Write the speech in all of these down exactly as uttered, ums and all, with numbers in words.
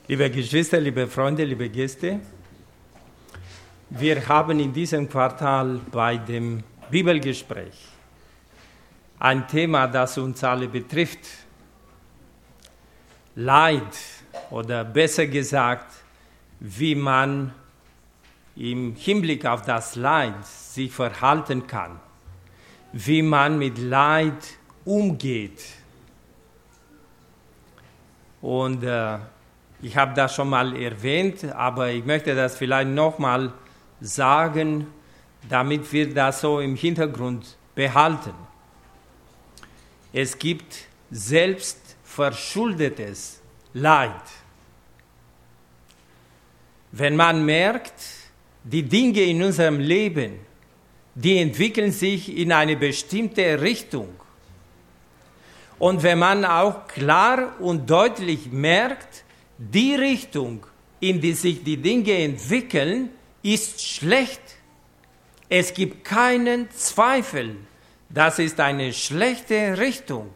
Liebe Geschwister, liebe Freunde, liebe Gäste, wir haben in diesem Quartal bei dem Bibelgespräch ein Thema, das uns alle betrifft. Leid, oder besser gesagt, wie man im Hinblick auf das Leid sich verhalten kann, wie man mit Leid umgeht. Und äh, ich habe das schon mal erwähnt, aber ich möchte das vielleicht nochmal sagen, damit wir das so im Hintergrund behalten. Es gibt selbstverschuldetes Leid. Wenn man merkt, die Dinge in unserem Leben, die entwickeln sich in eine bestimmte Richtung. Und wenn man auch klar und deutlich merkt, die Richtung, in die sich die Dinge entwickeln, ist schlecht. Es gibt keinen Zweifel, das ist eine schlechte Richtung.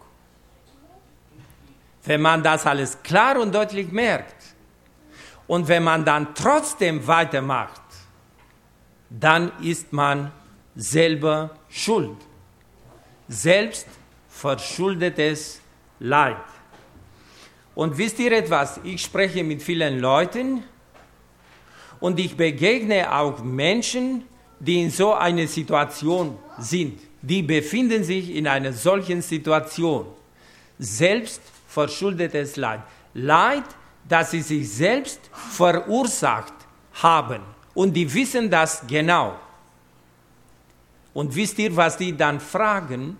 Wenn man das alles klar und deutlich merkt und wenn man dann trotzdem weitermacht, dann ist man selber schuld. Selbst verschuldetes Leid. Und wisst ihr etwas? Ich spreche mit vielen Leuten und ich begegne auch Menschen, die in so einer Situation sind. Die befinden sich in einer solchen Situation. Selbst verschuldetes Leid. Leid, das sie sich selbst verursacht haben. Und die wissen das genau. Und wisst ihr, was die dann fragen?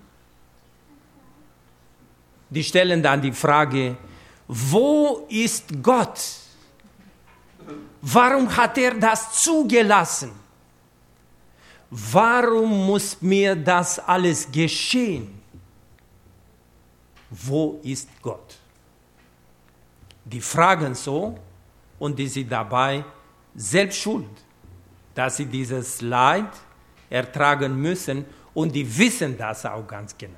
Die stellen dann die Frage, wo ist Gott? Warum hat er das zugelassen? Warum muss mir das alles geschehen? Wo ist Gott? Die fragen so und die sind dabei selbst schuld, dass sie dieses Leid ertragen müssen und die wissen das auch ganz genau.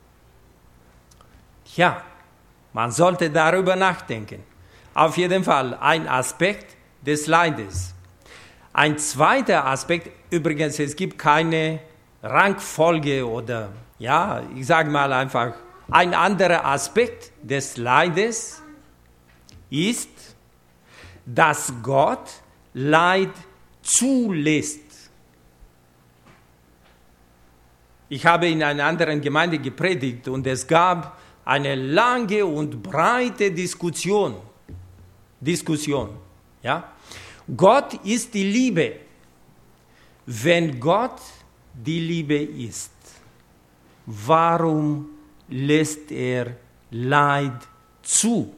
Tja, man sollte darüber nachdenken. Auf jeden Fall ein Aspekt des Leides. Ein zweiter Aspekt, übrigens, es gibt keine Rangfolge oder, ja, ich sage mal einfach, ein anderer Aspekt des Leides ist, dass Gott Leid zulässt. Ich habe in einer anderen Gemeinde gepredigt und es gab eine lange und breite Diskussion. Diskussion, ja? Gott ist die Liebe. Wenn Gott die Liebe ist, warum lässt er Leid zu?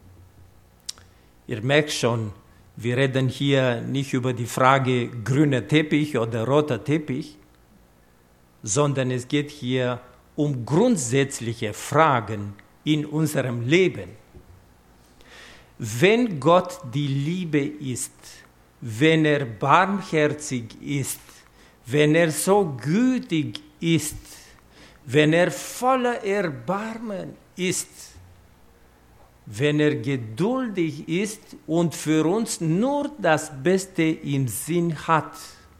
Ihr merkt schon, wir reden hier nicht über die Frage grüner Teppich oder roter Teppich, sondern es geht hier um grundsätzliche Fragen in unserem Leben. Wenn Gott die Liebe ist, wenn er barmherzig ist, wenn er so gütig ist, wenn er voller Erbarmen ist, wenn er geduldig ist und für uns nur das Beste im Sinn hat,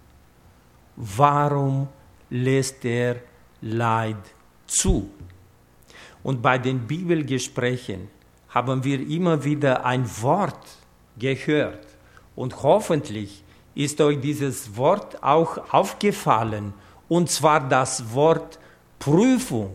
warum lässt er Leid zu? Und bei den Bibelgesprächen haben wir immer wieder ein Wort gehört. Und hoffentlich ist euch dieses Wort auch aufgefallen, und zwar das Wort Prüfung.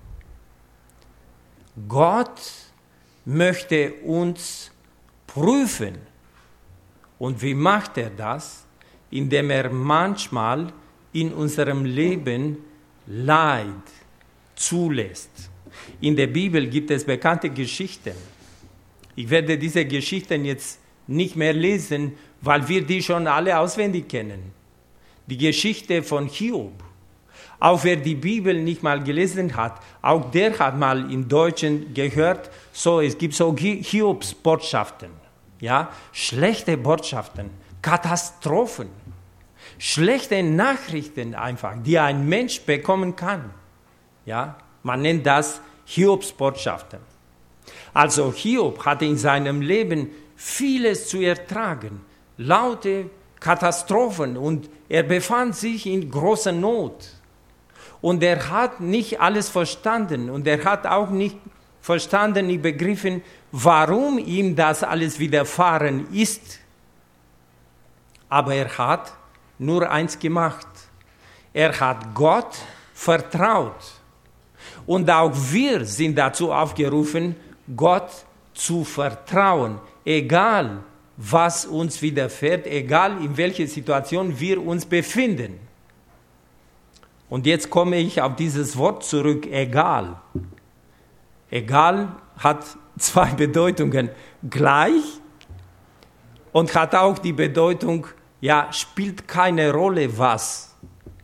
Gott möchte uns prüfen. Und wie macht er das? Indem er manchmal in unserem Leben Leid zulässt. In der Bibel gibt es bekannte Geschichten. Ich werde diese Geschichten jetzt nicht mehr lesen, weil wir die schon alle auswendig kennen. Die Geschichte von Hiob. Auch wer die Bibel nicht mal gelesen hat, auch der hat mal im Deutschen gehört, so, es gibt so Hiobs Botschaften, ja, schlechte Botschaften, Katastrophen, schlechte Nachrichten einfach, die ein Mensch bekommen kann. Ja, man nennt das Hiobs Botschaften. Also Hiob hatte in seinem Leben vieles zu ertragen, laute Katastrophen, und er befand sich in großer Not. Und er hat nicht alles verstanden und er hat auch nicht verstanden, nicht begriffen, warum ihm das alles widerfahren ist. Aber er hat nur eins gemacht. Er hat Gott vertraut. Und auch wir sind dazu aufgerufen, Gott zu vertrauen, egal was uns widerfährt, egal in welcher Situation wir uns befinden. Und jetzt komme ich auf dieses Wort zurück, egal. Egal hat zwei Bedeutungen gleich und hat auch die Bedeutung, ja, spielt keine Rolle was.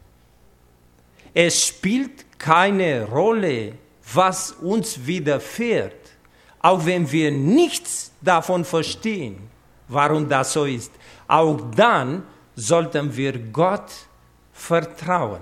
Es spielt keine Rolle, was uns widerfährt, auch wenn wir nichts davon verstehen, warum das so ist. Auch dann sollten wir Gott vertrauen.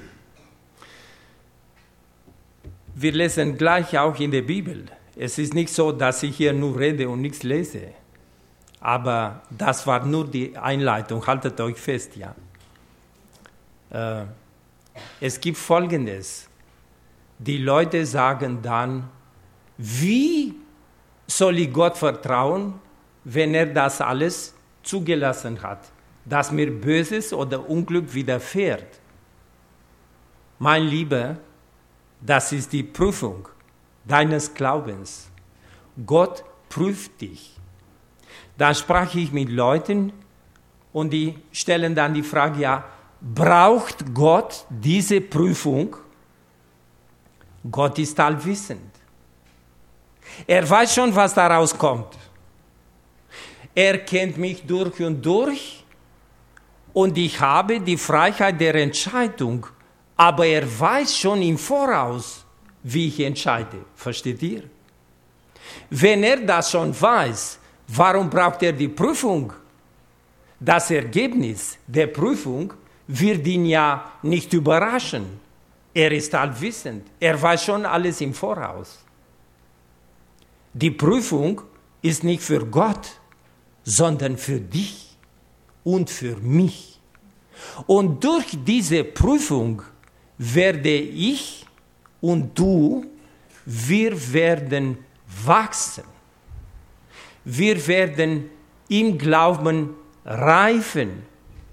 Wir lesen gleich auch in der Bibel. Es ist nicht so, dass ich hier nur rede und nichts lese. Aber das war nur die Einleitung. Haltet euch fest, ja. Äh, es gibt Folgendes. Die Leute sagen dann, wie soll ich Gott vertrauen, wenn er das alles zugelassen hat, dass mir Böses oder Unglück widerfährt? Mein Lieber, das ist die Prüfung deines Glaubens. Gott prüft dich. Dann sprach ich mit Leuten und die stellen dann die Frage, ja, braucht Gott diese Prüfung? Gott ist allwissend. Er weiß schon, was daraus kommt. Er kennt mich durch und durch und ich habe die Freiheit der Entscheidung, aber er weiß schon im Voraus, wie ich entscheide. Versteht ihr? Wenn er das schon weiß, warum braucht er die Prüfung? Das Ergebnis der Prüfung wird ihn ja nicht überraschen. Er ist allwissend. Er weiß schon alles im Voraus. Die Prüfung ist nicht für Gott, sondern für dich und für mich. Und durch diese Prüfung werde ich und du, wir werden wachsen. Wir werden im Glauben reifen.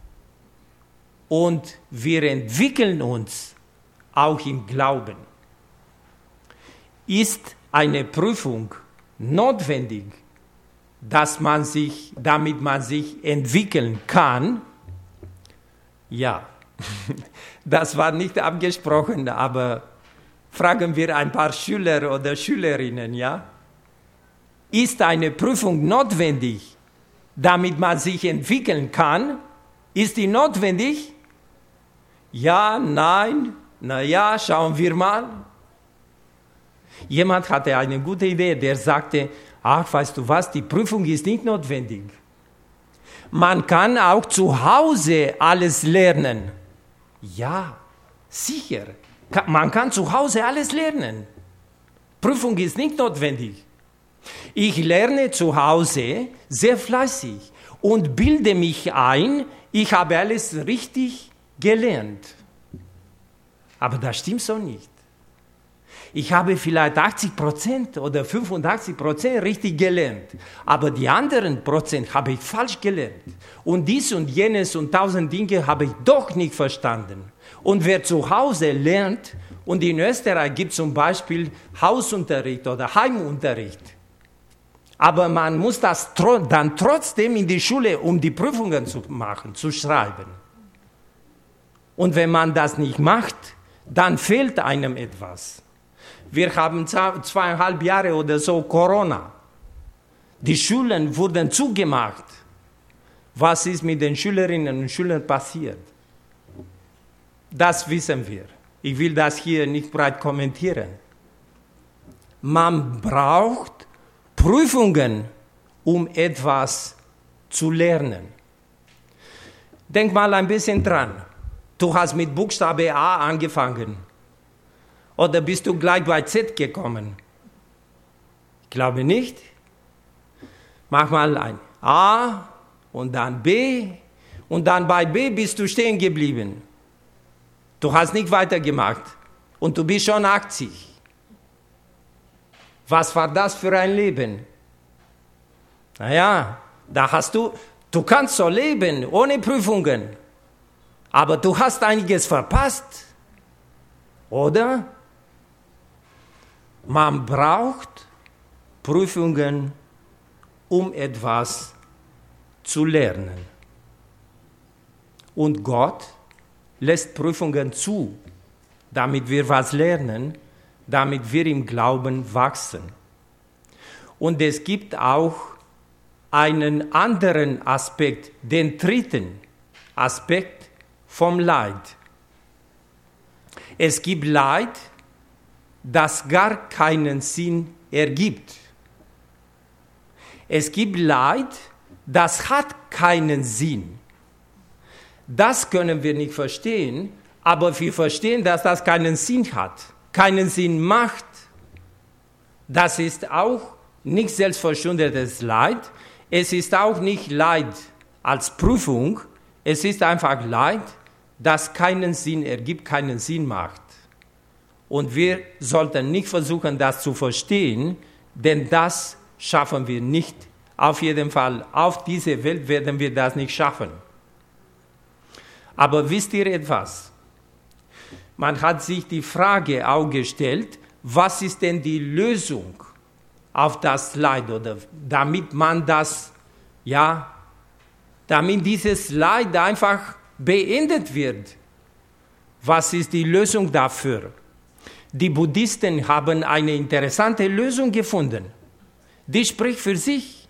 Und wir entwickeln uns auch im Glauben. Ist eine Prüfung notwendig, dass man sich, damit man sich entwickeln kann? Ja, das war nicht abgesprochen, aber fragen wir ein paar Schüler oder Schülerinnen, ja? Ist eine Prüfung notwendig, damit man sich entwickeln kann? Ist die notwendig? Ja, nein, na ja, schauen wir mal. Jemand hatte eine gute Idee, der sagte, ach, weißt du was, die Prüfung ist nicht notwendig. Man kann auch zu Hause alles lernen. Ja, sicher, man kann zu Hause alles lernen. Prüfung ist nicht notwendig. Ich lerne zu Hause sehr fleißig und bilde mich ein, ich habe alles richtig gelernt. Aber das stimmt so nicht. Ich habe vielleicht achtzig Prozent oder fünfundachtzig Prozent richtig gelernt, aber die anderen Prozent habe ich falsch gelernt. Und dies und jenes und tausend Dinge habe ich doch nicht verstanden. Und wer zu Hause lernt, und in Österreich gibt es zum Beispiel Hausunterricht oder Heimunterricht, aber man muss das dann trotzdem in die Schule, um die Prüfungen zu machen, zu schreiben. Und wenn man das nicht macht, dann fehlt einem etwas. Wir haben zweieinhalb Jahre oder so Corona. Die Schulen wurden zugemacht. Was ist mit den Schülerinnen und Schülern passiert? Das wissen wir. Ich will das hier nicht breit kommentieren. Man braucht Prüfungen, um etwas zu lernen. Denk mal ein bisschen dran. Du hast mit Buchstabe A angefangen. Oder bist du gleich bei Z gekommen? Ich glaube nicht. Mach mal ein A und dann B und dann bei B bist du stehen geblieben. Du hast nicht weitergemacht und du bist schon achtzig. Was war das für ein Leben? Naja, da hast du, du kannst so leben ohne Prüfungen, aber du hast einiges verpasst, oder? Man braucht Prüfungen, um etwas zu lernen. Und Gott lässt Prüfungen zu, damit wir was lernen, damit wir im Glauben wachsen. Und es gibt auch einen anderen Aspekt, den dritten Aspekt vom Leid. Es gibt Leid, das gar keinen Sinn ergibt. Es gibt Leid, das hat keinen Sinn. Das können wir nicht verstehen, aber wir verstehen, dass das keinen Sinn hat, keinen Sinn macht. Das ist auch nicht selbstverschuldetes Leid. Es ist auch nicht Leid als Prüfung. Es ist einfach Leid, das keinen Sinn ergibt, keinen Sinn macht. Und wir sollten nicht versuchen, das zu verstehen, denn das schaffen wir nicht. Auf jeden Fall, auf dieser Welt werden wir das nicht schaffen. Aber wisst ihr etwas? Man hat sich die Frage auch gestellt, was ist denn die Lösung auf das Leid, oder damit man das, ja, damit dieses Leid einfach beendet wird. Was ist die Lösung dafür? Die Buddhisten haben eine interessante Lösung gefunden. Die spricht für sich.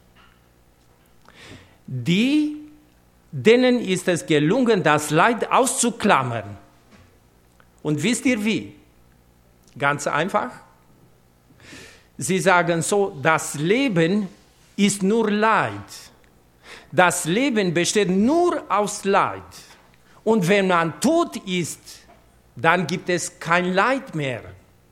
Die, denen ist es gelungen, das Leid auszuklammern. Und wisst ihr wie? Ganz einfach. Sie sagen so, das Leben ist nur Leid. Das Leben besteht nur aus Leid. Und wenn man tot ist, dann gibt es kein Leid mehr.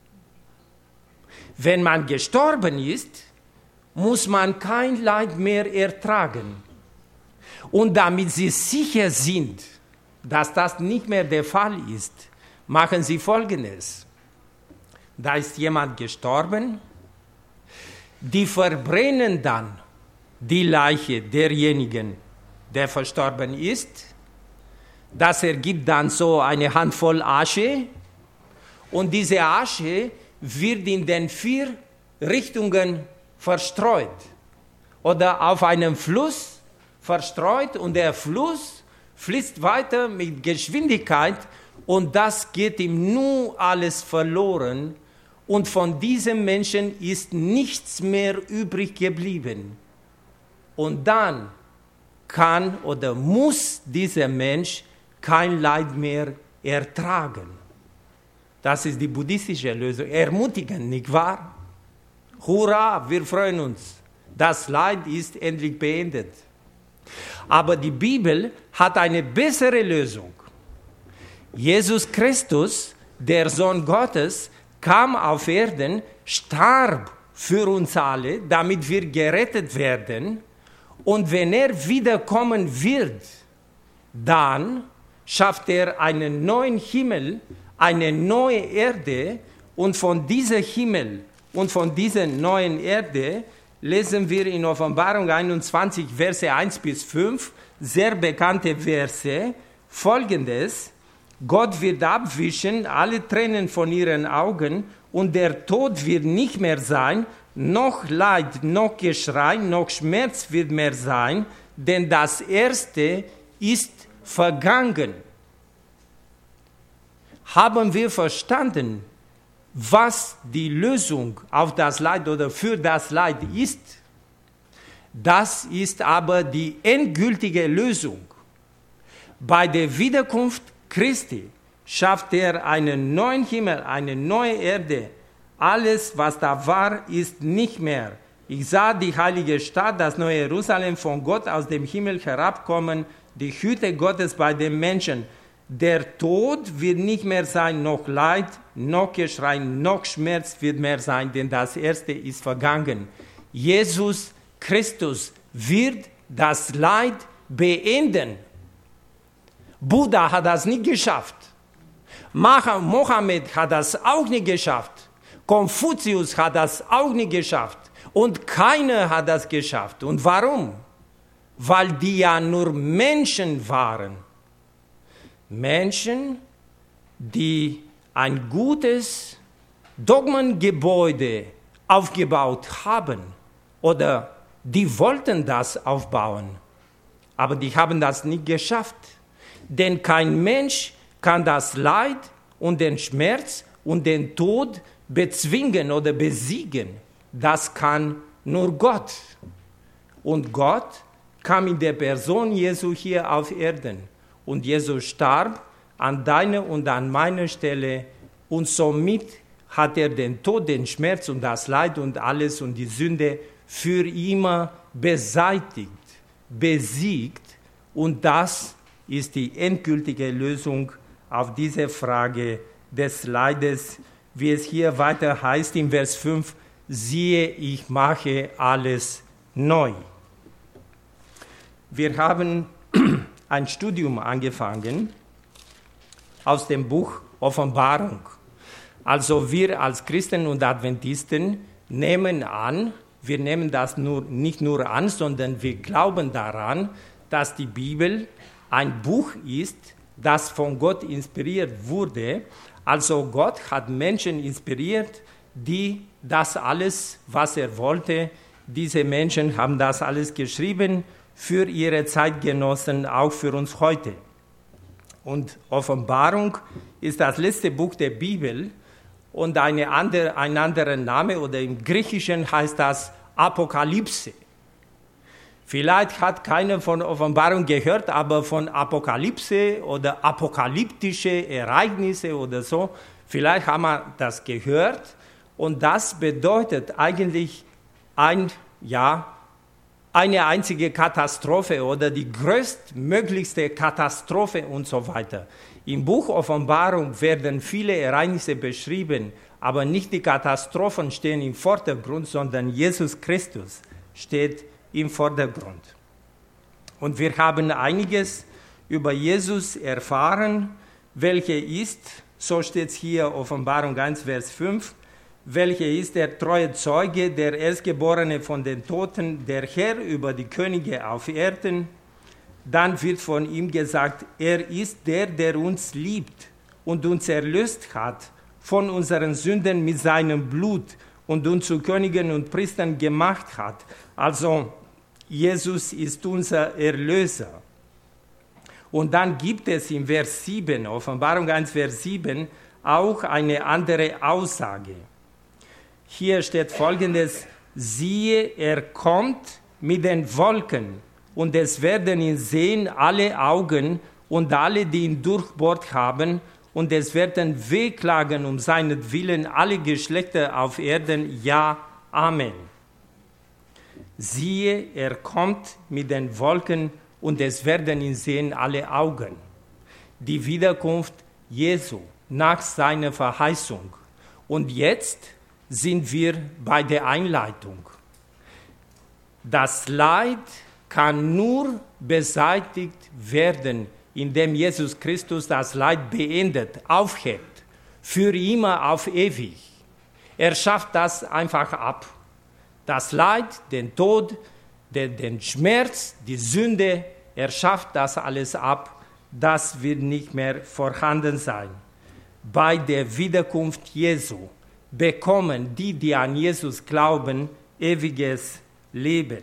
Wenn man gestorben ist, muss man kein Leid mehr ertragen. Und damit Sie sicher sind, dass das nicht mehr der Fall ist, machen Sie Folgendes. Da ist jemand gestorben, die verbrennen dann die Leiche derjenigen, der verstorben ist. Das ergibt dann so eine Handvoll Asche und diese Asche wird in den vier Richtungen verstreut oder auf einem Fluss verstreut und der Fluss fließt weiter mit Geschwindigkeit und das geht ihm nur alles verloren und von diesem Menschen ist nichts mehr übrig geblieben. Und dann kann oder muss dieser Mensch kein Leid mehr ertragen. Das ist die buddhistische Lösung. Ermutigen, nicht wahr? Hurra, wir freuen uns. Das Leid ist endlich beendet. Aber die Bibel hat eine bessere Lösung. Jesus Christus, der Sohn Gottes, kam auf Erden, starb für uns alle, damit wir gerettet werden. Und wenn er wiederkommen wird, dann schafft er einen neuen Himmel, eine neue Erde. Und von diesem Himmel und von dieser neuen Erde lesen wir in Offenbarung einundzwanzig, Verse eins bis fünf, sehr bekannte Verse, Folgendes: Gott wird abwischen alle Tränen von ihren Augen und der Tod wird nicht mehr sein, noch Leid, noch Geschrei, noch Schmerz wird mehr sein, denn das Erste ist vergangen. Haben wir verstanden, was die Lösung auf das Leid oder für das Leid ist? Das ist aber die endgültige Lösung. Bei der Wiederkunft Christi schafft er einen neuen Himmel, eine neue Erde. Alles, was da war, ist nicht mehr. Ich sah die heilige Stadt, das neue Jerusalem, von Gott aus dem Himmel herabkommen, die Hütte Gottes bei den Menschen. Der Tod wird nicht mehr sein, noch Leid, noch Geschrei, noch Schmerz wird mehr sein, denn das Erste ist vergangen. Jesus Christus, wird das Leid beenden. Buddha hat das nicht geschafft. Mohammed hat das auch nicht geschafft. Konfuzius hat das auch nicht geschafft. Und keiner hat das geschafft. Und warum? Weil die ja nur Menschen waren. Menschen, die ein gutes Dogmengebäude aufgebaut haben oder die wollten das aufbauen, aber die haben das nicht geschafft. Denn kein Mensch kann das Leid und den Schmerz und den Tod bezwingen oder besiegen. Das kann nur Gott. Und Gott kam in der Person Jesu hier auf Erden. Und Jesus starb an deiner und an meiner Stelle. Und somit hat er den Tod, den Schmerz und das Leid und alles und die Sünde für immer beseitigt, besiegt. Und das ist die endgültige Lösung auf diese Frage des Leides, wie es hier weiter heißt in Vers fünf, siehe, ich mache alles neu. Wir haben ein Studium angefangen aus dem Buch Offenbarung. Also wir als Christen und Adventisten nehmen an, wir nehmen das nur, nicht nur an, sondern wir glauben daran, dass die Bibel ein Buch ist, das von Gott inspiriert wurde. Also Gott hat Menschen inspiriert, die das alles, was er wollte, diese Menschen haben das alles geschrieben für ihre Zeitgenossen, auch für uns heute. Und Offenbarung ist das letzte Buch der Bibel und eine andere, ein anderer Name, oder im Griechischen heißt das Apokalypse. Vielleicht hat keiner von Offenbarung gehört, aber von Apokalypse oder apokalyptische Ereignisse oder so, vielleicht haben wir das gehört. Und das bedeutet eigentlich ein, ja, eine einzige Katastrophe oder die größtmöglichste Katastrophe und so weiter. Im Buch Offenbarung werden viele Ereignisse beschrieben, aber nicht die Katastrophen stehen im Vordergrund, sondern Jesus Christus steht im Vordergrund. Und wir haben einiges über Jesus erfahren, welcher ist, so steht es hier, Offenbarung eins, Vers fünf, welcher ist der treue Zeuge, der Erstgeborene von den Toten, der Herr über die Könige auf Erden. Dann wird von ihm gesagt, er ist der, der uns liebt und uns erlöst hat von unseren Sünden mit seinem Blut und uns zu Königen und Priestern gemacht hat. Also Jesus ist unser Erlöser. Und dann gibt es in Vers sieben, Offenbarung eins, Vers sieben, auch eine andere Aussage. Hier steht Folgendes, siehe, er kommt mit den Wolken und es werden ihn sehen alle Augen und alle, die ihn durchbohrt haben, und es werden wehklagen um seinetwillen alle Geschlechter auf Erden, ja, Amen. Siehe, er kommt mit den Wolken und es werden ihn sehen alle Augen. Die Wiederkunft Jesu nach seiner Verheißung. Und jetzt sind wir bei der Einleitung. Das Leid kann nur beseitigt werden, indem Jesus Christus das Leid beendet, aufhebt, für immer auf ewig. Er schafft das einfach ab. Das Leid, den Tod, den, den Schmerz, die Sünde, er schafft das alles ab. Das wird nicht mehr vorhanden sein. Bei der Wiederkunft Jesu bekommen die, die an Jesus glauben, ewiges Leben.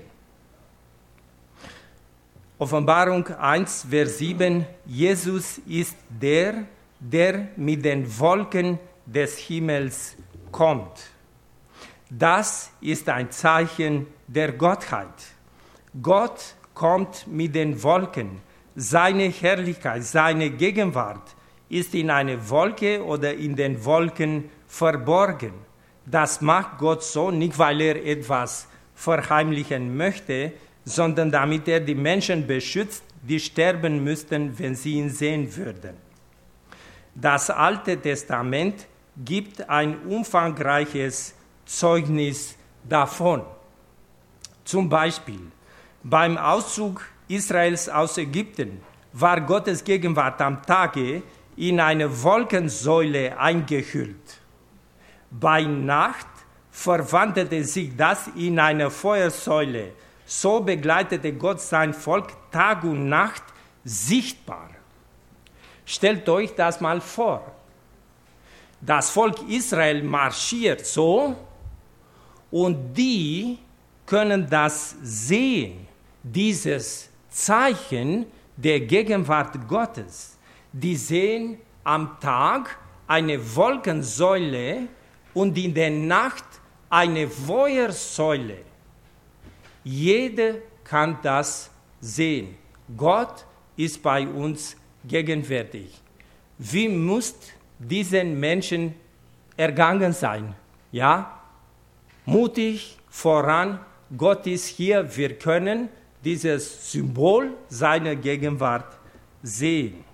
Offenbarung eins, Vers sieben, Jesus ist der, der mit den Wolken des Himmels kommt. Das ist ein Zeichen der Gottheit. Gott kommt mit den Wolken. Seine Herrlichkeit, seine Gegenwart ist in einer Wolke oder in den Wolken verborgen. Das macht Gott so, nicht weil er etwas verheimlichen möchte, sondern damit er die Menschen beschützt, die sterben müssten, wenn sie ihn sehen würden. Das Alte Testament gibt ein umfangreiches Zeugnis davon. Zum Beispiel Beim Auszug Israels aus Ägypten war Gottes Gegenwart am Tage in eine Wolkensäule eingehüllt. Bei Nacht verwandelte sich das in eine Feuersäule. So begleitete Gott sein Volk Tag und Nacht sichtbar. Stellt euch das mal vor. Das Volk Israel marschiert so und die können das sehen, dieses Zeichen der Gegenwart Gottes. Die sehen am Tag eine Wolkensäule und in der Nacht eine Feuersäule. Jeder kann das sehen. Gott ist bei uns gegenwärtig. Wie muss diesen Menschen ergangen sein? Ja, mutig voran. Gott ist hier. Wir können dieses Symbol seiner Gegenwart sehen.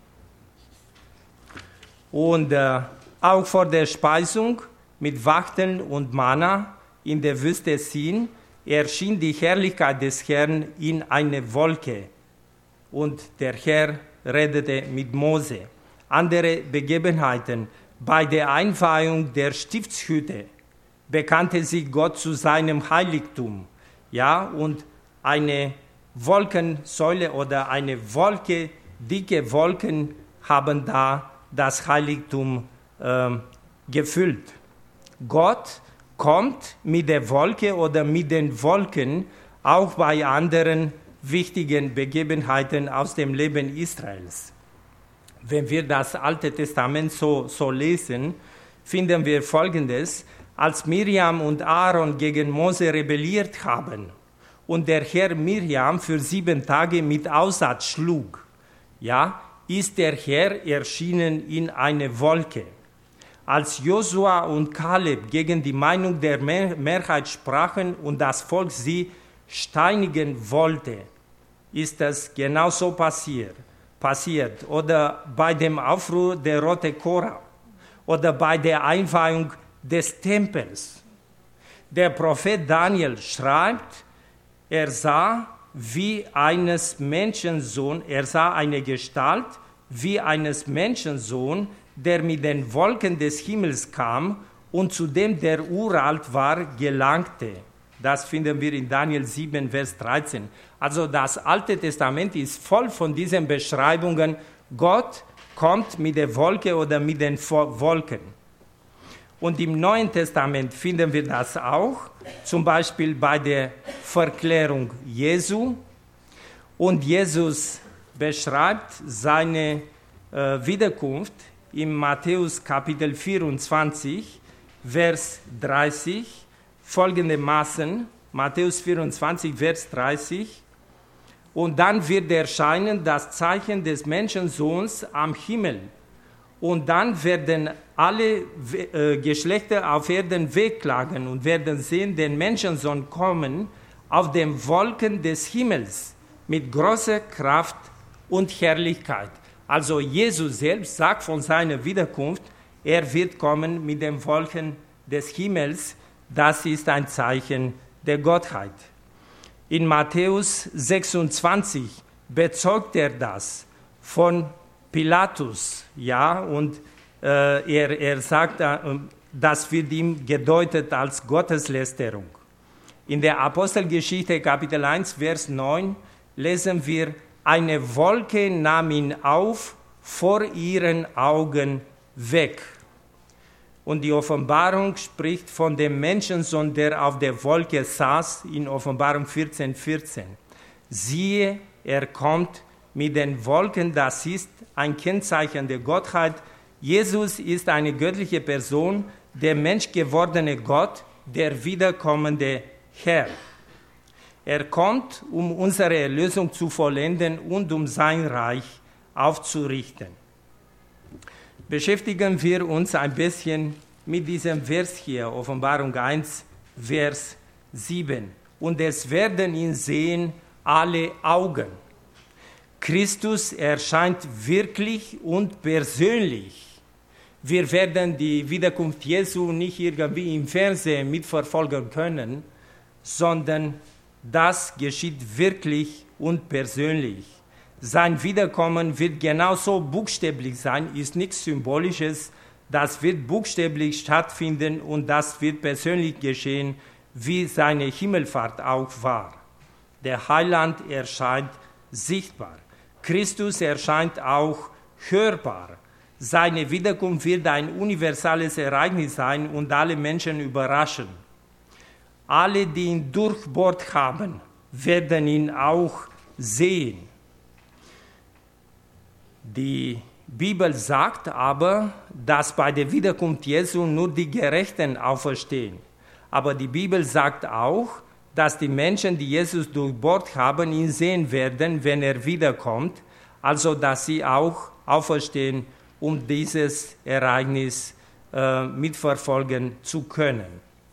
Und äh, auch vor der Speisung mit Wachteln und Manna in der Wüste Sin erschien die Herrlichkeit des Herrn in einer Wolke. Und der Herr redete mit Mose. Andere Begebenheiten. Bei der Einweihung der Stiftshütte bekannte sich Gott zu seinem Heiligtum. Ja, und eine Wolkensäule oder eine Wolke, dicke Wolken haben da das Heiligtum äh, gefüllt. Gott kommt mit der Wolke oder mit den Wolken auch bei anderen wichtigen Begebenheiten aus dem Leben Israels. Wenn wir das Alte Testament so, so lesen, finden wir Folgendes: Als Miriam und Aaron gegen Mose rebelliert haben und der Herr Miriam für sieben Tage mit Aussatz schlug, ja, ist der Herr erschienen in eine Wolke. Als Josua und Kaleb gegen die Meinung der Mehrheit sprachen und das Volk sie steinigen wollte, ist das genauso passiert. passiert. Oder bei dem Aufruhr der Rote Korah oder bei der Einweihung des Tempels. Der Prophet Daniel schreibt, er sah wie eines Menschensohn, er sah eine Gestalt wie eines Menschensohn, der mit den Wolken des Himmels kam und zu dem der uralt war, gelangte. Das finden wir in Daniel sieben, Vers dreizehn. Also das Alte Testament ist voll von diesen Beschreibungen. Gott kommt mit der Wolke oder mit den Wolken. Und im Neuen Testament finden wir das auch, zum Beispiel bei der Verklärung Jesu. Und Jesus beschreibt seine äh, Wiederkunft in Matthäus Kapitel vierundzwanzig, Vers dreißig, folgendermaßen, Matthäus vierundzwanzig, Vers dreißig, und dann wird erscheinen das Zeichen des Menschensohns am Himmel. Und dann werden alle äh, Geschlechter auf Erden wehklagen und werden sehen den Menschensohn kommen auf den Wolken des Himmels mit großer Kraft und Herrlichkeit. Also Jesus selbst sagt von seiner Wiederkunft, er wird kommen mit den Wolken des Himmels. Das ist ein Zeichen der Gottheit. In Matthäus sechsundzwanzig bezeugt er das von Pilatus, ja, und äh, er, er sagt, äh, das wird ihm gedeutet als Gotteslästerung. In der Apostelgeschichte Kapitel eins, Vers neun lesen wir, eine Wolke nahm ihn auf, vor ihren Augen weg. Und die Offenbarung spricht von dem Menschensohn, der auf der Wolke saß, in Offenbarung vierzehn, vierzehn. Siehe, er kommt mit den Wolken, das ist ein Kennzeichen der Gottheit. Jesus ist eine göttliche Person, der menschgewordene Gott, der wiederkommende Herr. Er kommt, um unsere Erlösung zu vollenden und um sein Reich aufzurichten. Beschäftigen wir uns ein bisschen mit diesem Vers hier, Offenbarung eins, Vers sieben. Und es werden ihn sehen alle Augen. Christus erscheint wirklich und persönlich. Wir werden die Wiederkunft Jesu nicht irgendwie im Fernsehen mitverfolgen können, sondern das geschieht wirklich und persönlich. Sein Wiederkommen wird genauso buchstäblich sein, ist nichts Symbolisches, das wird buchstäblich stattfinden und das wird persönlich geschehen, wie seine Himmelfahrt auch war. Der Heiland erscheint sichtbar. Christus erscheint auch hörbar. Seine Wiederkunft wird ein universales Ereignis sein und alle Menschen überraschen. Alle, die ihn durchbohrt haben, werden ihn auch sehen. Die Bibel sagt aber, dass bei der Wiederkunft Jesu nur die Gerechten auferstehen. Aber die Bibel sagt auch, dass die Menschen, die Jesus durchbohrt haben, ihn sehen werden, wenn er wiederkommt, also dass sie auch auferstehen, um dieses Ereignis äh, mitverfolgen zu können.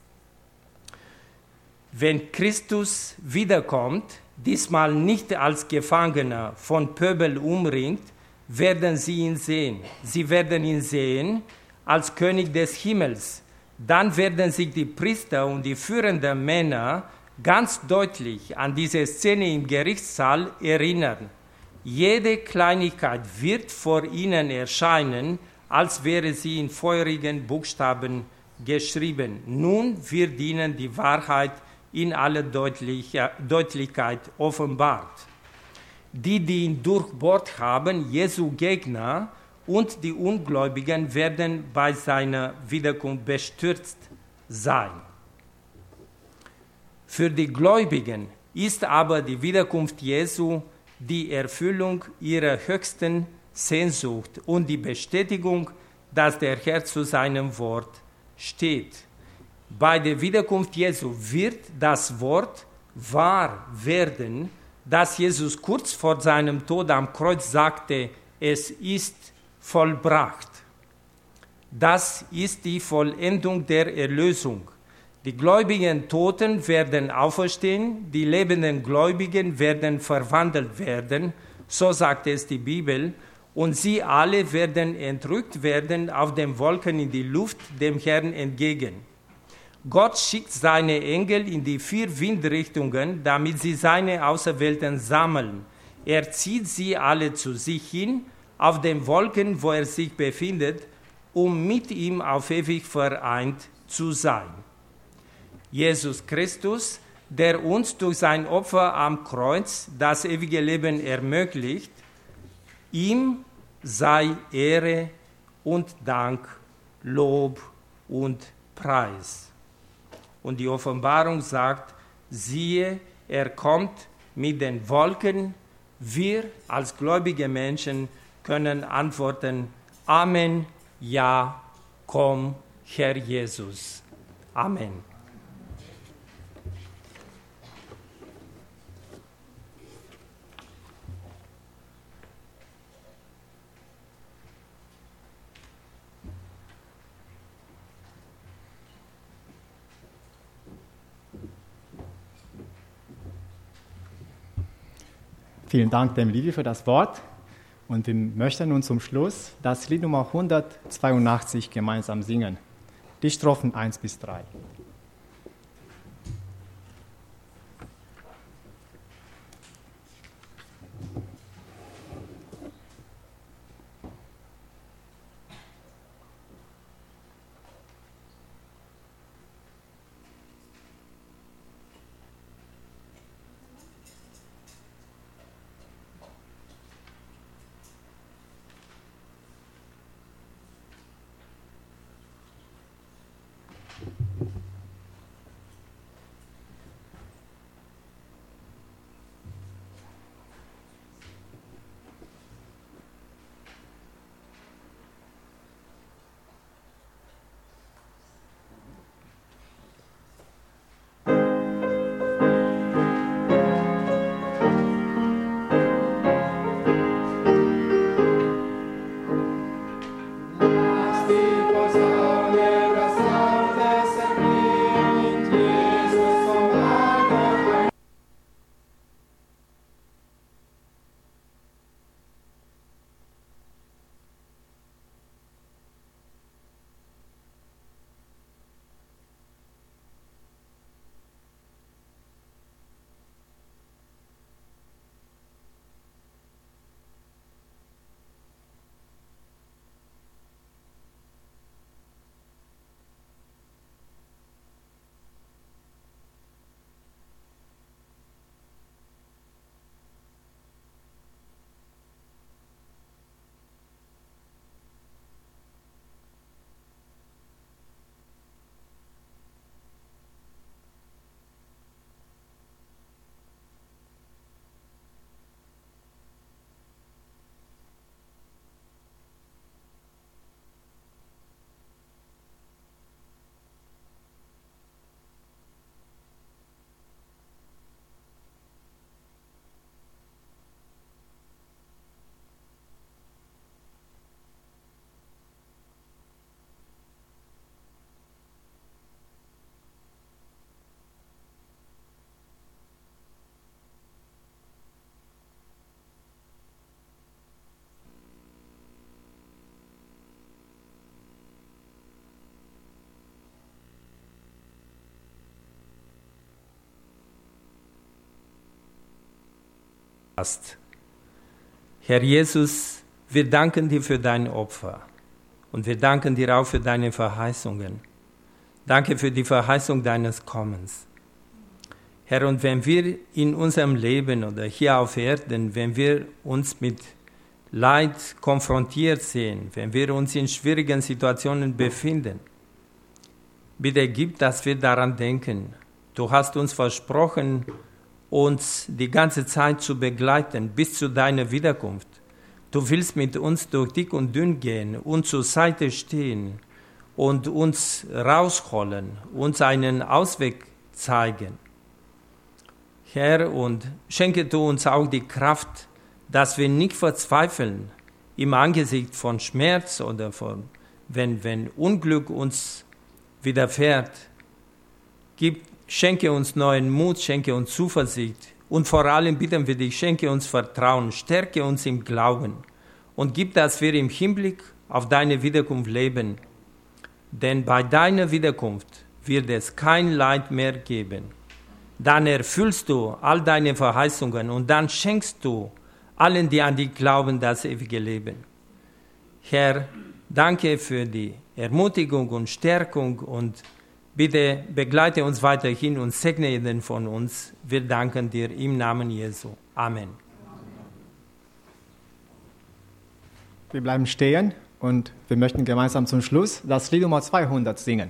Wenn Christus wiederkommt, diesmal nicht als Gefangener von Pöbel umringt, werden sie ihn sehen. Sie werden ihn sehen als König des Himmels. Dann werden sich die Priester und die führenden Männer ganz deutlich an diese Szene im Gerichtssaal erinnern. Jede Kleinigkeit wird vor ihnen erscheinen, als wäre sie in feurigen Buchstaben geschrieben. Nun wird ihnen die Wahrheit in aller Deutlichkeit offenbart. Die, die ihn durchbohrt haben, Jesu Gegner und die Ungläubigen, werden bei seiner Wiederkunft bestürzt sein. Für die Gläubigen ist aber die Wiederkunft Jesu die Erfüllung ihrer höchsten Sehnsucht und die Bestätigung, dass der Herr zu seinem Wort steht. Bei der Wiederkunft Jesu wird das Wort wahr werden, dass Jesus kurz vor seinem Tod am Kreuz sagte, es ist vollbracht. Das ist die Vollendung der Erlösung. Die gläubigen Toten werden auferstehen, die lebenden Gläubigen werden verwandelt werden, so sagt es die Bibel, und sie alle werden entrückt werden auf den Wolken in die Luft dem Herrn entgegen. Gott schickt seine Engel in die vier Windrichtungen, damit sie seine Auserwählten sammeln. Er zieht sie alle zu sich hin, auf den Wolken, wo er sich befindet, um mit ihm auf ewig vereint zu sein. Jesus Christus, der uns durch sein Opfer am Kreuz das ewige Leben ermöglicht, ihm sei Ehre und Dank, Lob und Preis. Und die Offenbarung sagt, siehe, er kommt mit den Wolken. Wir als gläubige Menschen können antworten, Amen, ja, komm, Herr Jesus. Amen. Vielen Dank dem Liedi für das Wort und wir möchten nun zum Schluss das Lied Nummer hundertzweiundachtzig gemeinsam singen. Die Strophen eins bis drei. hast. Herr Jesus, wir danken dir für dein Opfer und wir danken dir auch für deine Verheißungen. Danke für die Verheißung deines Kommens. Herr, und wenn wir in unserem Leben oder hier auf Erden, wenn wir uns mit Leid konfrontiert sehen, wenn wir uns in schwierigen Situationen befinden, bitte gib, dass wir daran denken. Du hast uns versprochen, uns die ganze Zeit zu begleiten, bis zu deiner Wiederkunft. Du willst mit uns durch dick und dünn gehen, uns zur Seite stehen und uns rausholen, uns einen Ausweg zeigen. Herr, und schenke du uns auch die Kraft, dass wir nicht verzweifeln im Angesicht von Schmerz oder von, wenn, wenn Unglück uns widerfährt. Gib, schenke uns neuen Mut, schenke uns Zuversicht und vor allem bitten wir dich, schenke uns Vertrauen, stärke uns im Glauben und gib, dass wir im Hinblick auf deine Wiederkunft leben. Denn bei deiner Wiederkunft wird es kein Leid mehr geben. Dann erfüllst du all deine Verheißungen und dann schenkst du allen, die an dich glauben, das ewige Leben. Herr, danke für die Ermutigung und Stärkung und bitte begleite uns weiterhin und segne jeden von uns. Wir danken dir im Namen Jesu. Amen. Wir bleiben stehen und wir möchten gemeinsam zum Schluss das Lied Nummer zweihundert singen.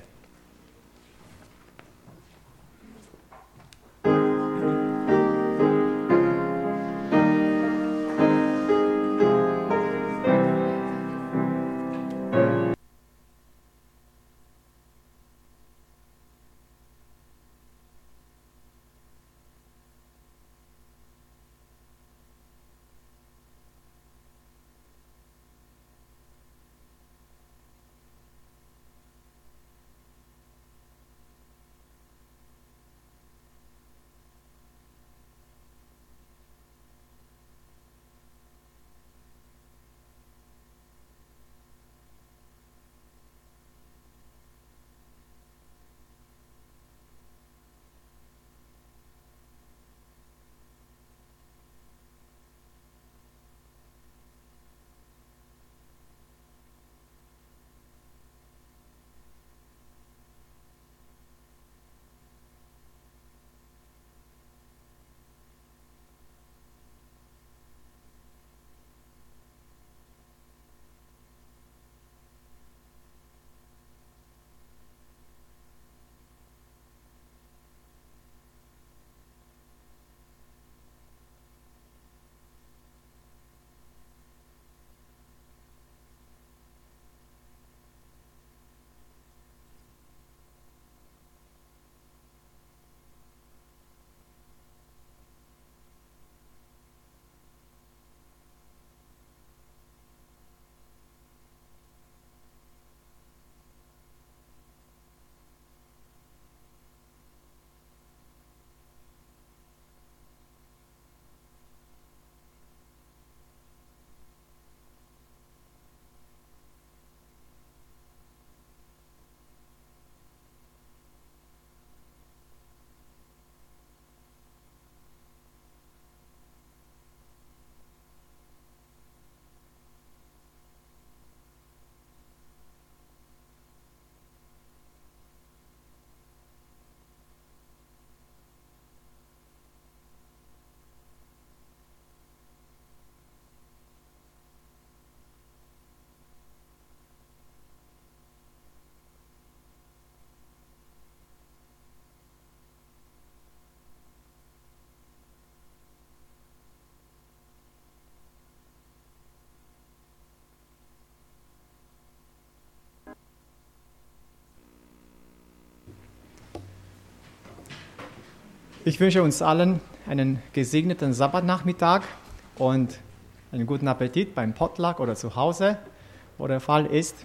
Ich wünsche uns allen einen gesegneten Sabbatnachmittag und einen guten Appetit beim Potluck oder zu Hause, wo der Fall ist.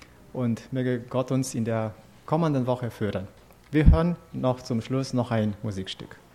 Und möge Gott uns in der kommenden Woche führen. Wir hören noch zum Schluss noch ein Musikstück.